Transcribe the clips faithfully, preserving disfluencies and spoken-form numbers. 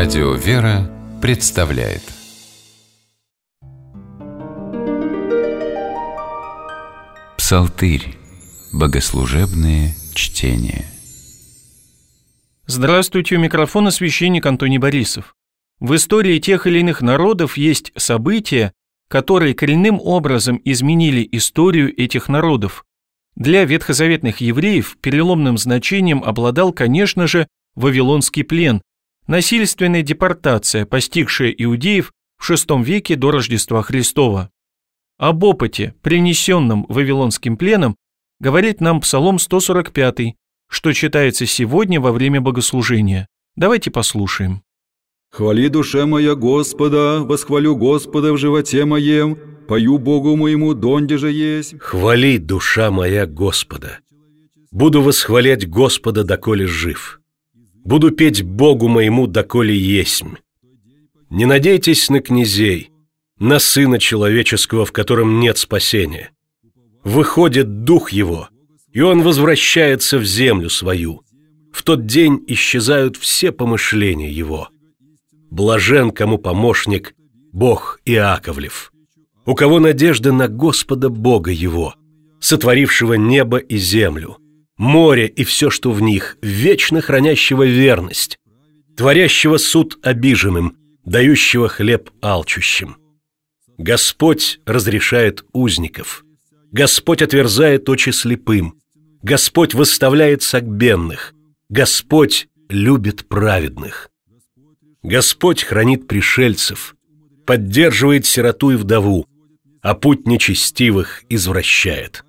Радио «Вера» представляет Псалтырь. Богослужебные чтения. Здравствуйте, у микрофона священник Антоний Борисов. В истории тех или иных народов есть события, которые коренным образом изменили историю этих народов. Для ветхозаветных евреев переломным значением обладал, конечно же, Вавилонский плен, насильственная депортация, постигшая иудеев в шестом веке до Рождества Христова. Об опыте, принесенном Вавилонским пленом, говорит нам Псалом сто сорок пять, что читается сегодня во время богослужения. Давайте послушаем. «Хвали, душа моя, Господа, восхвалю Господа в животе моем, пою Богу моему, донде же есть». «Хвали, душа моя, Господа, буду восхвалять Господа, доколе жив, буду петь Богу моему, доколе есмь. Не надейтесь на князей, на Сына Человеческого, в котором нет спасения. Выходит дух его, и он возвращается в землю свою. В тот день исчезают все помышления его. Блажен, кому помощник Бог Иаковлев, у кого надежда на Господа Бога его, сотворившего небо и землю, море и все, что в них, вечно хранящего верность, творящего суд обиженным, дающего хлеб алчущим. Господь разрешает узников, Господь отверзает очи слепым, Господь восставляет согбенных, Господь любит праведных. Господь хранит пришельцев, поддерживает сироту и вдову, а путь нечестивых извращает.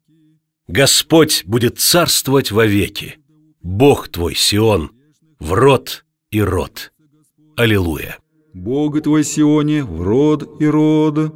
Господь будет царствовать вовеки, Бог твой, Сион, в род и род. Аллилуйя. Бог твой, Сионе, в род и род.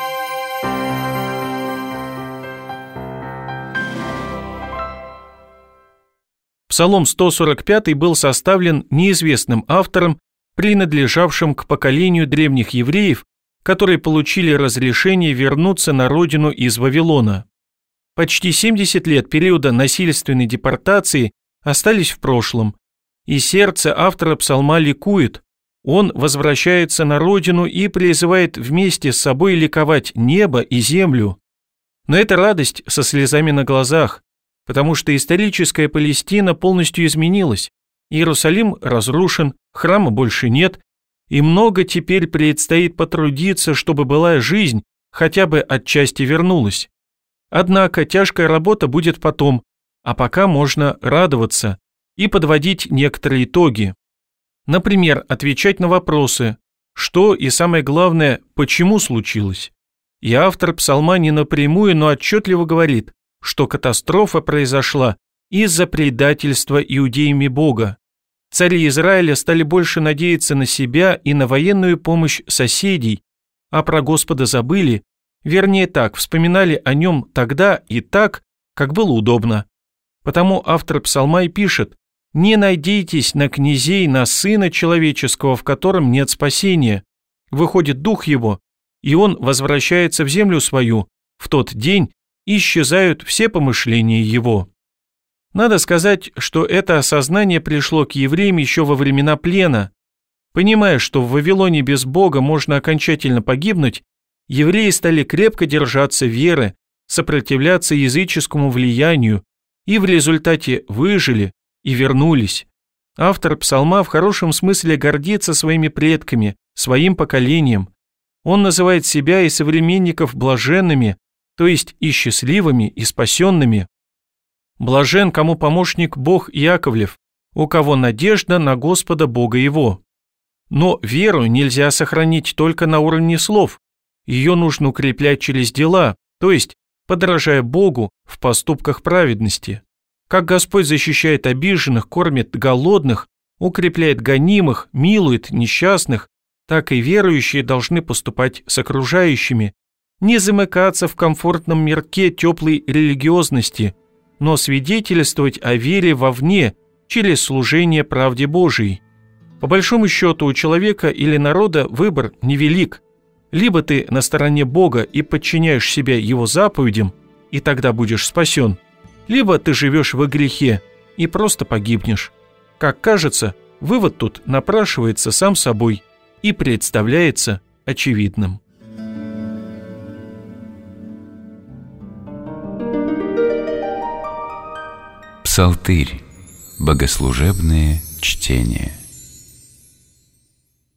Псалом сто сорок пять был составлен неизвестным автором, принадлежавшим к поколению древних евреев, которые получили разрешение вернуться на родину из Вавилона. Почти семьдесят лет периода насильственной депортации остались в прошлом, и сердце автора псалма ликует. Он возвращается на родину и призывает вместе с собой ликовать небо и землю. Но это радость со слезами на глазах, потому что историческая Палестина полностью изменилась. Иерусалим разрушен, храма больше нет, и много теперь предстоит потрудиться, чтобы былая жизнь хотя бы отчасти вернулась. Однако тяжкая работа будет потом, а пока можно радоваться и подводить некоторые итоги. Например, отвечать на вопросы, что и самое главное, почему случилось. И автор псалма не напрямую, но отчетливо говорит, что катастрофа произошла из-за предательства иудеями Бога. Цари Израиля стали больше надеяться на себя и на военную помощь соседей, а про Господа забыли, вернее так, вспоминали о нем тогда и так, как было удобно. Потому автор псалма и пишет: «Не надейтесь на князей, на Сына Человеческого, в котором нет спасения. Выходит дух его, и он возвращается в землю свою. В тот день исчезают все помышления его». Надо сказать, что это осознание пришло к евреям еще во времена плена. Понимая, что в Вавилоне без Бога можно окончательно погибнуть, евреи стали крепко держаться веры, сопротивляться языческому влиянию и в результате выжили и вернулись. Автор псалма в хорошем смысле гордится своими предками, своим поколением. Он называет себя и современников блаженными, то есть и счастливыми, и спасенными. Блажен, кому помощник Бог Иаковлев, у кого надежда на Господа Бога его. Но веру нельзя сохранить только на уровне слов. Ее нужно укреплять через дела, то есть подражая Богу в поступках праведности. Как Господь защищает обиженных, кормит голодных, укрепляет гонимых, милует несчастных, так и верующие должны поступать с окружающими, не замыкаться в комфортном мирке теплой религиозности, но свидетельствовать о вере вовне через служение правде Божией. По большому счету у человека или народа выбор невелик. Либо ты на стороне Бога и подчиняешь себя Его заповедям, и тогда будешь спасен, либо ты живешь во грехе и просто погибнешь. Как кажется, Вывод тут напрашивается сам собой и представляется очевидным. Псалтырь. Богослужебные чтения.